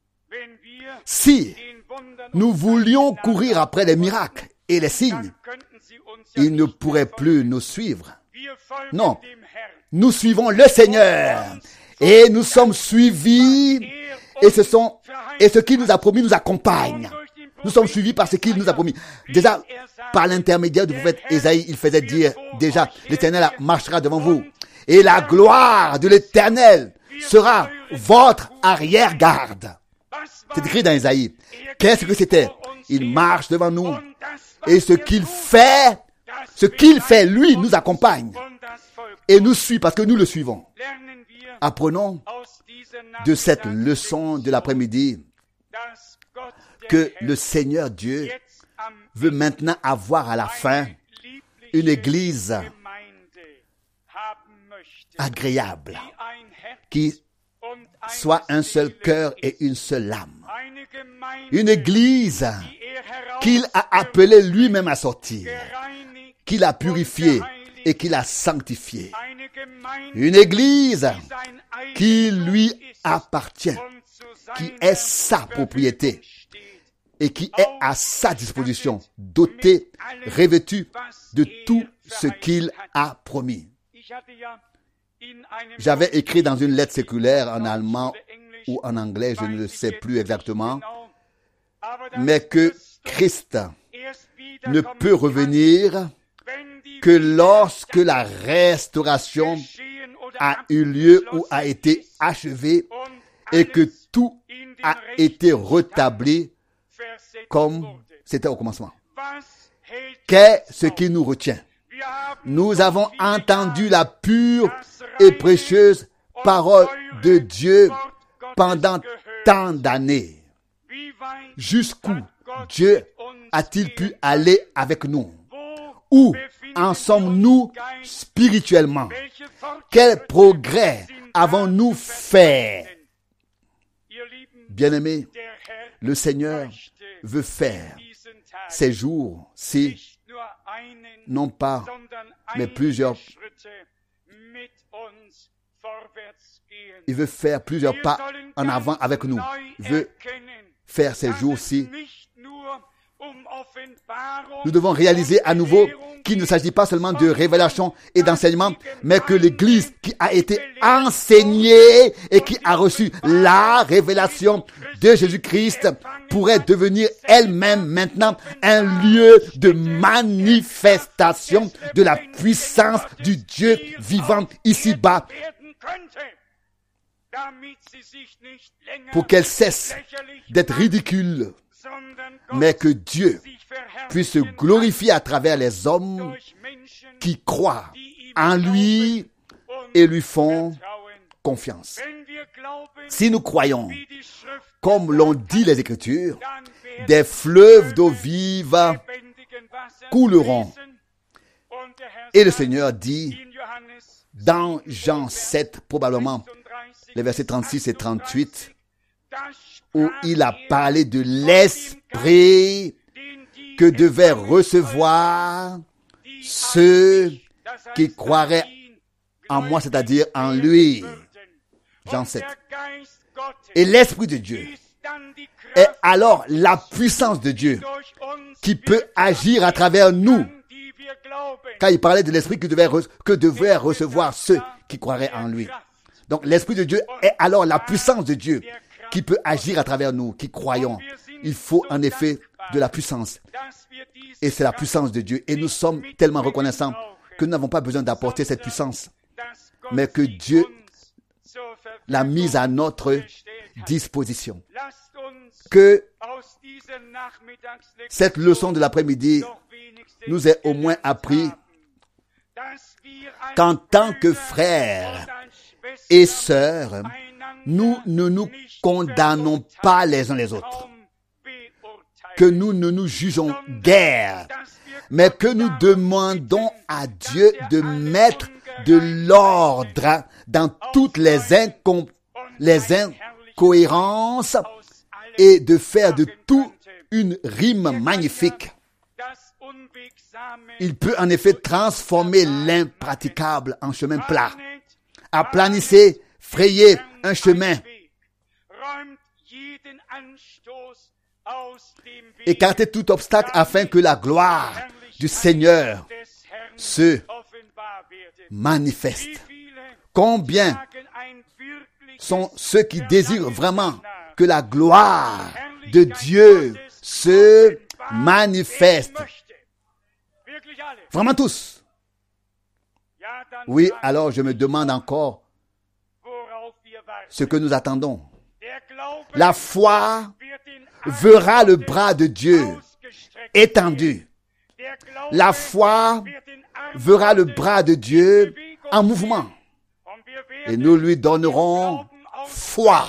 Si nous voulions courir après les miracles et les signes, ils ne pourraient plus nous suivre. Non, nous suivons le Seigneur et nous sommes suivis et ce sont et ce qu'il nous a promis nous accompagne. Nous sommes suivis par ce qu'il nous a promis. Déjà, par l'intermédiaire du prophète Ésaïe, il faisait dire déjà, l'Éternel marchera devant vous. Et la gloire de l'Éternel sera votre arrière-garde. C'est écrit dans Ésaïe. Qu'est-ce que c'était? Il marche devant nous. Et ce qu'il fait, ce qu'il fait, lui, nous accompagne. Et nous suit parce que nous le suivons. Apprenons de cette leçon de l'après-midi que le Seigneur Dieu veut maintenant avoir à la fin une église agréable, qui soit un seul cœur et une seule âme. Une église qu'il a appelée lui-même à sortir, qu'il a purifiée et qu'il a sanctifiée. Une église qui lui appartient, qui est sa propriété et qui est à sa disposition, dotée, revêtue de tout ce qu'il a promis. J'avais écrit dans une lettre séculaire en allemand ou en anglais, je ne le sais plus exactement, mais que Christ ne peut revenir que lorsque la restauration a eu lieu ou a été achevée et que tout a été rétabli comme c'était au commencement. Qu'est-ce qui nous retient? Nous avons entendu la pure et précieuse parole de Dieu pendant tant d'années. Jusqu'où Dieu a-t-il pu aller avec nous? Où en sommes-nous spirituellement? Quel progrès avons-nous fait? Bien-aimés, le Seigneur veut faire ces jours-ci, non pas, mais plusieurs. Il veut faire plusieurs pas en avant avec nous. Il veut faire ces jours-ci. Nous devons réaliser à nouveau qu'il ne s'agit pas seulement de révélation et d'enseignement, mais que l'Église qui a été enseignée et qui a reçu la révélation de Jésus-Christ pourrait devenir elle-même maintenant un lieu de manifestation de la puissance du Dieu vivant ici-bas, pour qu'elle cesse d'être ridicule, mais que Dieu puisse se glorifier à travers les hommes qui croient en lui et lui font confiance. Si nous croyons, comme l'ont dit les Écritures, des fleuves d'eau vive couleront. Et le Seigneur dit dans Jean sept, probablement les versets trente-six et trente-huit, où il a parlé de l'esprit que devaient recevoir ceux qui croiraient en moi, c'est-à-dire en lui. Jean sept. Et l'esprit de Dieu est alors la puissance de Dieu qui peut agir à travers nous. Quand il parlait de l'esprit que devaient, que devaient recevoir ceux qui croiraient en lui. Donc l'esprit de Dieu est alors la puissance de Dieu qui peut agir à travers nous, qui croyons. Il faut en effet de la puissance. Et c'est la puissance de Dieu. Et nous sommes tellement reconnaissants que nous n'avons pas besoin d'apporter cette puissance, mais que Dieu l'a mise à notre disposition. Que cette leçon de l'après-midi nous ait au moins appris qu'en tant que frères et sœurs, nous ne nous condamnons pas les uns les autres, que nous ne nous jugeons guère, mais que nous demandons à Dieu de mettre de l'ordre dans toutes les, incom- les incohérences et de faire de tout une rime magnifique. Il peut en effet transformer l'impraticable en chemin plat. Aplanissez, frayez un chemin. Écartez tout obstacle afin que la gloire du Seigneur se manifeste. Combien sont ceux qui désirent vraiment que la gloire de Dieu se manifeste? Vraiment tous. Oui, alors je me demande encore ce que nous attendons. La foi verra le bras de Dieu étendu. La foi verra le bras de Dieu en mouvement. Et nous lui donnerons foi.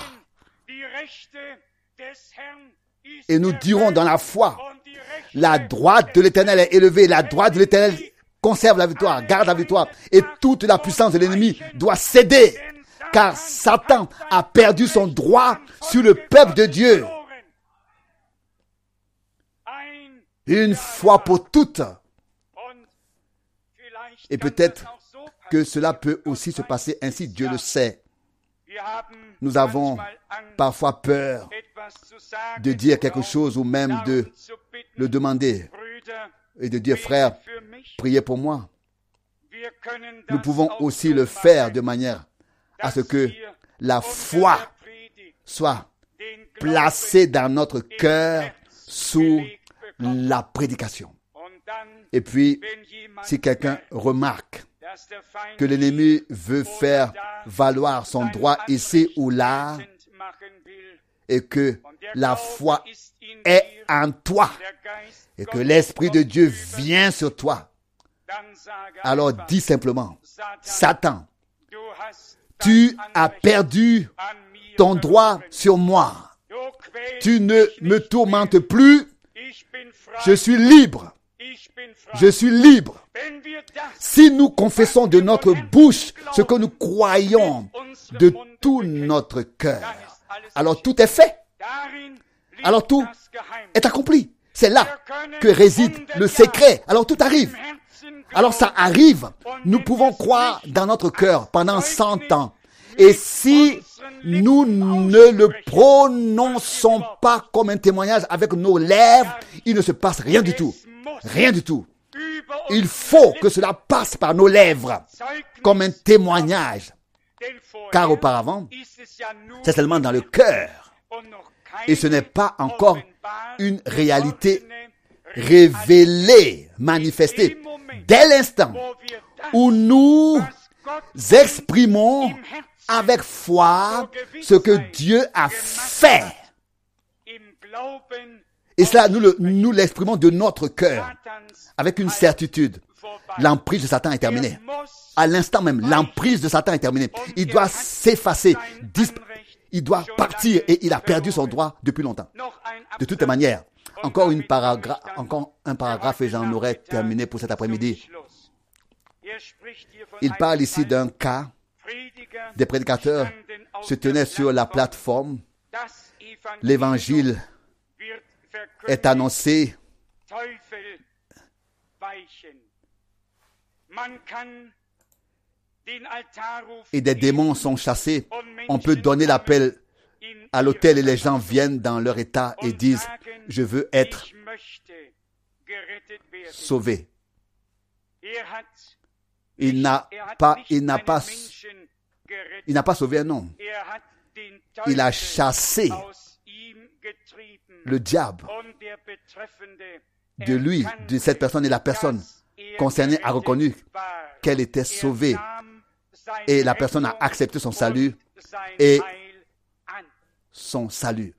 Et nous dirons dans la foi, la droite de l'Éternel est élevée, la droite de l'Éternel conserve la victoire, garde la victoire. Et toute la puissance de l'ennemi doit céder, car Satan a perdu son droit sur le peuple de Dieu. Une fois pour toutes. Et peut-être que cela peut aussi se passer ainsi, Dieu le sait. Nous avons parfois peur de dire quelque chose ou même de le demander et de dire, frère, priez pour moi. Nous pouvons aussi le faire de manière à ce que la foi soit placée dans notre cœur sous la prédication. Et puis, si quelqu'un remarque que l'ennemi veut faire valoir son droit ici ou là, et que la foi est en toi, et que l'Esprit de Dieu vient sur toi, alors dis simplement, Satan, tu as perdu ton droit sur moi. Tu ne me tourmentes plus. Je suis libre. Je suis libre. Si nous confessons de notre bouche ce que nous croyons de tout notre cœur, alors tout est fait. Alors tout est accompli. C'est là que réside le secret. Alors tout arrive. Alors ça arrive. Nous pouvons croire dans notre cœur pendant cent ans. Et si nous ne le prononçons pas comme un témoignage avec nos lèvres, il ne se passe rien du tout. Rien du tout. Il faut que cela passe par nos lèvres comme un témoignage. Car auparavant, c'est seulement dans le cœur. Et ce n'est pas encore une réalité révélée, manifestée. Dès l'instant où nous exprimons avec foi ce que Dieu a fait, et cela, nous, le, nous l'exprimons de notre cœur, avec une certitude. L'emprise de Satan est terminée. À l'instant même, l'emprise de Satan est terminée. Il doit s'effacer, disp- il doit partir et il a perdu son droit depuis longtemps. De toutes les manières, encore, une paragra- encore un paragraphe et j'en aurais terminé pour cet après-midi. Il parle ici d'un cas. Des prédicateurs se tenaient sur la plateforme. L'évangile est annoncé. Et des démons sont chassés. On peut donner l'appel à l'autel et les gens viennent dans leur état et disent « Je veux être sauvé ». Il n'a pas, il n'a pas, il n'a pas sauvé un homme. Il a chassé le diable de lui, de cette personne, et la personne concernée a reconnu qu'elle était sauvée. Et la personne a accepté son salut et son salut.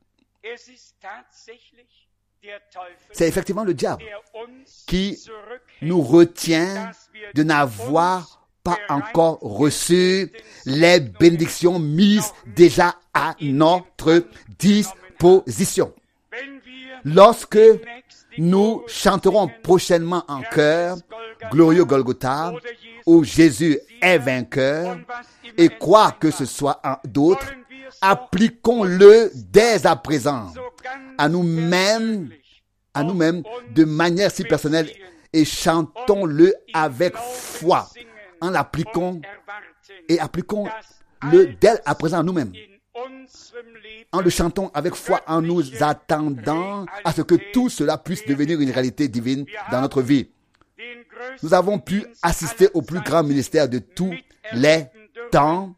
C'est effectivement le diable qui nous retient de n'avoir pas encore reçu les bénédictions mises déjà à notre disposition. Lorsque nous chanterons prochainement en chœur Glorieux Golgotha, où Jésus est vainqueur, et quoi que ce soit d'autre, appliquons-le dès à présent à nous-mêmes, à nous-mêmes de manière si personnelle, et chantons-le avec foi, en l'appliquant et appliquons-le dès à présent à nous-mêmes. En le chantant avec foi, en nous attendant à ce que tout cela puisse devenir une réalité divine dans notre vie. Nous avons pu assister au plus grand ministère de tous les temps,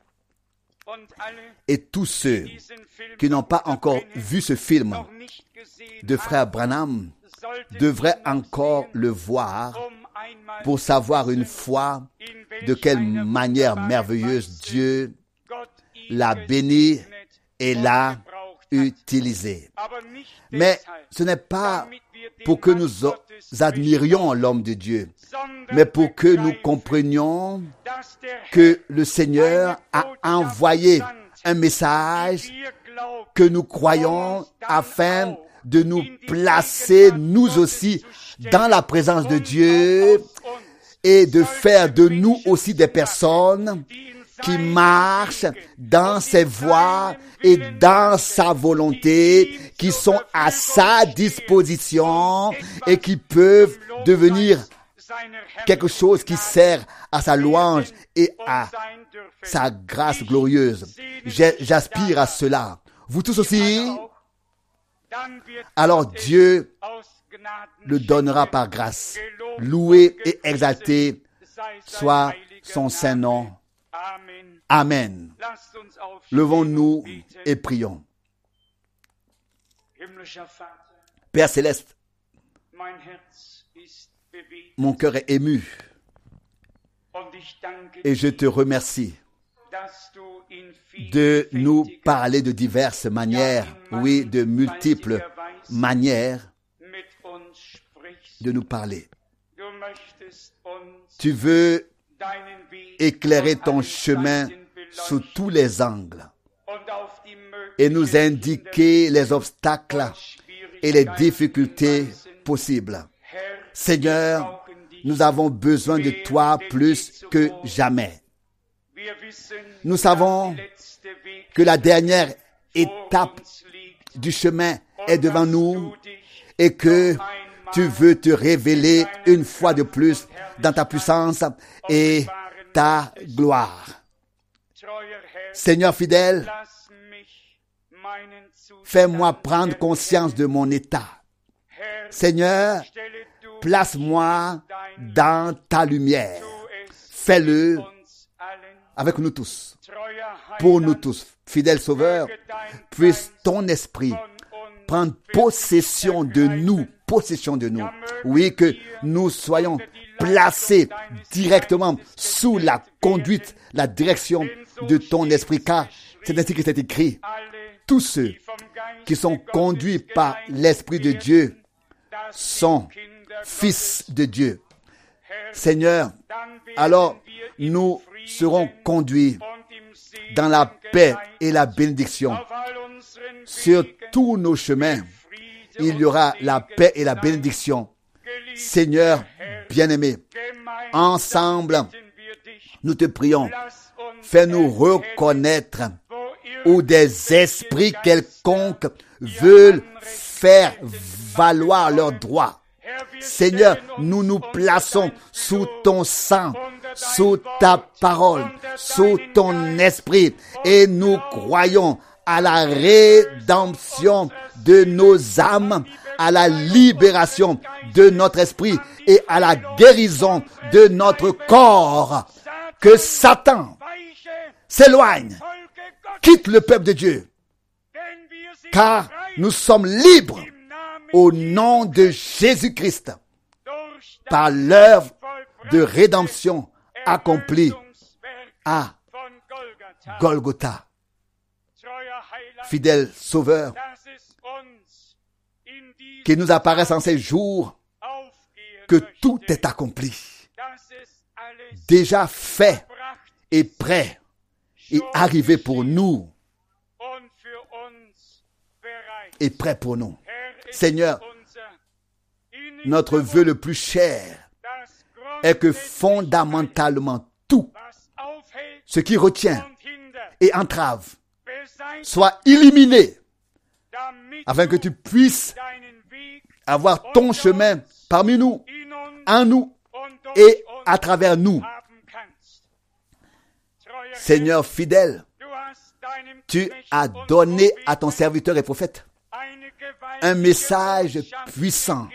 et tous ceux qui n'ont pas encore vu ce film de frère Branham devraient encore le voir pour savoir une fois de quelle manière merveilleuse Dieu l'a béni et l'a utilisé. Mais ce n'est pas pour que nous admirions l'homme de Dieu, mais pour que nous comprenions que le Seigneur a envoyé un message que nous croyons afin de nous placer nous aussi dans la présence de Dieu et de faire de nous aussi des personnes qui marchent dans ses voies et dans sa volonté, qui sont à sa disposition et qui peuvent devenir quelque chose qui sert à sa louange et à sa grâce glorieuse. J'aspire à cela. Vous tous aussi? Alors Dieu le donnera par grâce. Loué et exalté soit son saint nom. Amen. Levons-nous et prions. Père céleste, mon cœur est ému et je te remercie de nous parler de diverses manières, oui, de multiples manières de nous parler. Tu veux éclairer ton chemin sous tous les angles et nous indiquer les obstacles et les difficultés possibles. Seigneur, nous avons besoin de toi plus que jamais. Nous savons que la dernière étape du chemin est devant nous et que tu veux te révéler une fois de plus dans ta puissance et ta gloire. Seigneur fidèle, fais-moi prendre conscience de mon état. Seigneur, place-moi dans ta lumière. Fais-le avec nous tous, pour nous tous. Fidèle Sauveur, puisse ton esprit prendre possession de nous, possession de nous. Oui, que nous soyons placés directement sous la conduite, la direction de ton esprit, car c'est ainsi que c'est écrit. Tous ceux qui sont conduits par l'Esprit de Dieu sont fils de Dieu. Seigneur, alors nous serons conduits dans la paix et la bénédiction. Sur tous nos chemins, il y aura la paix et la bénédiction. Seigneur bien-aimé, ensemble, nous te prions, fais-nous reconnaître où des esprits quelconques veulent faire valoir leurs droits. Seigneur, nous nous plaçons sous ton sang, sous ta parole, sous ton esprit, et nous croyons à la rédemption de nos âmes, à la libération de notre esprit et à la guérison de notre corps. Que Satan s'éloigne, quitte le peuple de Dieu, car nous sommes libres au nom de Jésus-Christ, par l'œuvre de rédemption accomplie à Golgotha. Fidèle Sauveur, qu'il nous apparaisse en ces jours que tout est accompli, déjà fait et prêt et arrivé pour nous et prêt pour nous. Seigneur, notre vœu le plus cher est que fondamentalement tout ce qui retient et entrave soit éliminé afin que tu puisses avoir ton chemin parmi nous, en nous et à travers nous. Seigneur fidèle, tu as donné à ton serviteur et prophète un message puissant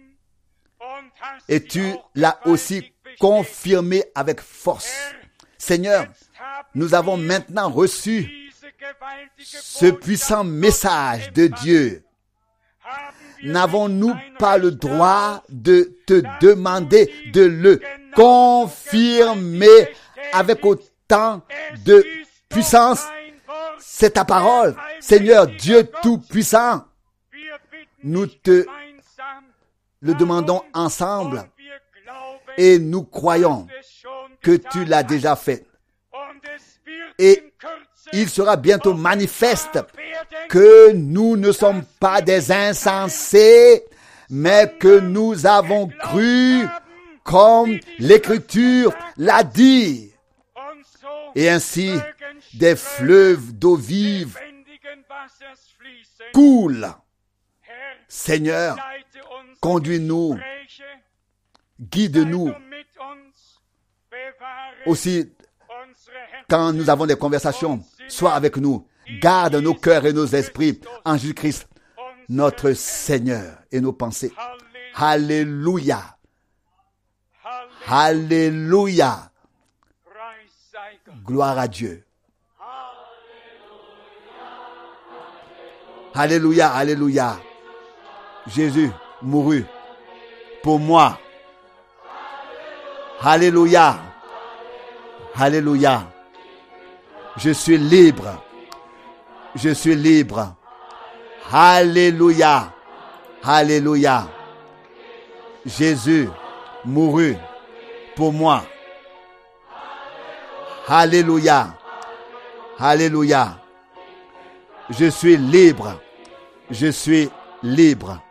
et tu l'as aussi confirmé avec force. Seigneur, nous avons maintenant reçu ce puissant message de Dieu. N'avons-nous pas le droit de te demander de le confirmer avec autant de puissance? C'est ta parole, Seigneur Dieu Tout-Puissant. Nous te le demandons ensemble et nous croyons que tu l'as déjà fait. Et il sera bientôt manifeste que nous ne sommes pas des insensés, mais que nous avons cru comme l'Écriture l'a dit. Et ainsi, des fleuves d'eau vive coulent. Seigneur, conduis-nous, guide-nous. Aussi, quand nous avons des conversations, sois avec nous. Garde nos cœurs et nos esprits en Jésus-Christ, notre Seigneur, et nos pensées. Alléluia. Alléluia. Gloire à Dieu. Alléluia, alléluia. Jésus mourut pour moi. Alléluia. Alléluia. Je suis libre. Je suis libre. Alléluia. Alléluia. Jésus mourut pour moi. Alléluia. Alléluia. Je suis libre. Je suis libre.